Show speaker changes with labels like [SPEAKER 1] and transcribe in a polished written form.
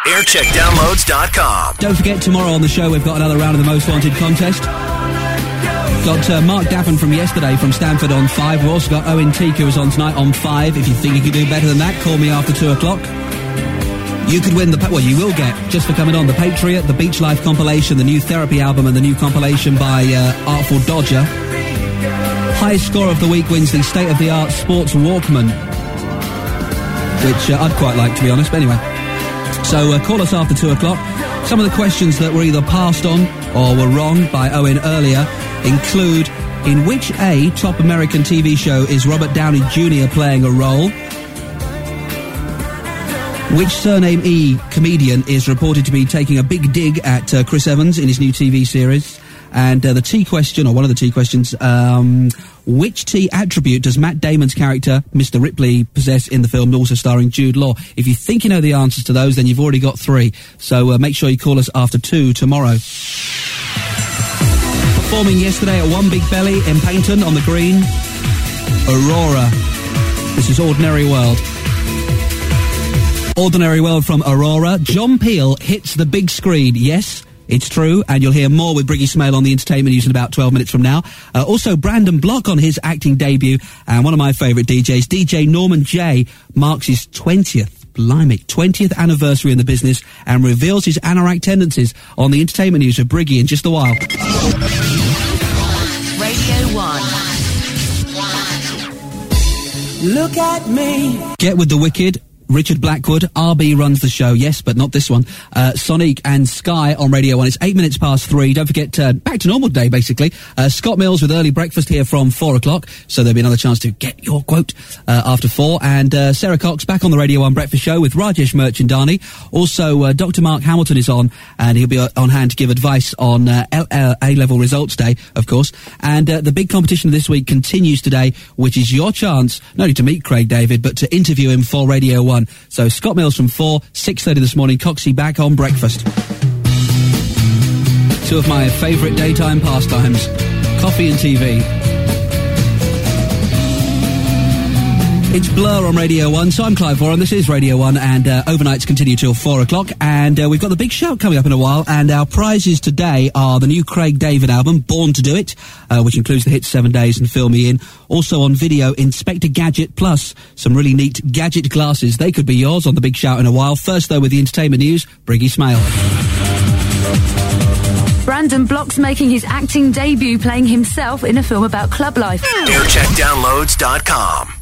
[SPEAKER 1] Aircheckdownloads.com.
[SPEAKER 2] Don't forget, tomorrow on the show we've got another round of the Most Wanted contest. Got Mark Daffin from yesterday from Stanford on 5. We've also got Owen Teague who was on tonight on 5. If you think you can do better than that, call me after 2 o'clock. You could win you will get, just for coming on, the Patriot, the Beach Life compilation, the new Therapy album, and the new compilation by Artful Dodger. Highest score of the week wins the state-of-the-art Sports Walkman, which I'd quite like, to be honest, but anyway. So call us after 2 o'clock. Some of the questions that were either passed on or were wrong by Owen earlier include: in which A top American TV show is Robert Downey Jr. playing a role? Which surname E comedian is reported to be taking a big dig at Chris Evans in his new TV series? And the T question, or one of the T questions, which T attribute does Matt Damon's character, Mr. Ripley, possess in the film, also starring Jude Law? If you think you know the answers to those, then you've already got 3. So make sure you call us after 2 tomorrow. Performing yesterday at One Big Belly in Paynton on the Green, Aurora. This is Ordinary World. Ordinary World from Aurora. John Peel hits the big screen. Yes, it's true, and you'll hear more with Briggy Smale on the entertainment news in about 12 minutes from now. Also, Brandon Block on his acting debut, and one of my favourite DJs, DJ Norman J, marks his 20th anniversary in the business and reveals his anorak tendencies on the entertainment news with Briggy in just a while.
[SPEAKER 3] Radio 1.
[SPEAKER 4] Look at me.
[SPEAKER 2] Get with the wicked. Richard Blackwood, RB runs the show, yes, but not this one. Sonic and Sky on Radio 1. It's 8 minutes past 3. Don't forget, back to normal day, basically. Scott Mills with early breakfast here from 4 o'clock, so there'll be another chance to get your quote after 4. And Sarah Cox back on the Radio 1 breakfast show with Rajesh Merchandani. Also, Dr. Mark Hamilton is on, and he'll be on hand to give advice on A-level results day, of course. And the big competition this week continues today, which is your chance not only to meet Craig David, but to interview him for Radio 1. So Scott Mills from 4, 6:30 this morning, Coxie back on breakfast. 2 of my favourite daytime pastimes, coffee and TV. It's Blur on Radio 1, so I'm Clive Warren, this is Radio 1, and overnights continue till 4 o'clock, and we've got the big shout coming up in a while, and our prizes today are the new Craig David album, Born to Do It, which includes the hits 7 Days and Fill Me In. Also on video, Inspector Gadget, plus some really neat gadget glasses. They could be yours on the big shout in a while. First, though, with the entertainment news, Briggy Smale.
[SPEAKER 3] Brandon Block's making his acting debut playing himself in a film about club life.
[SPEAKER 1] Aircheckdownloads.com.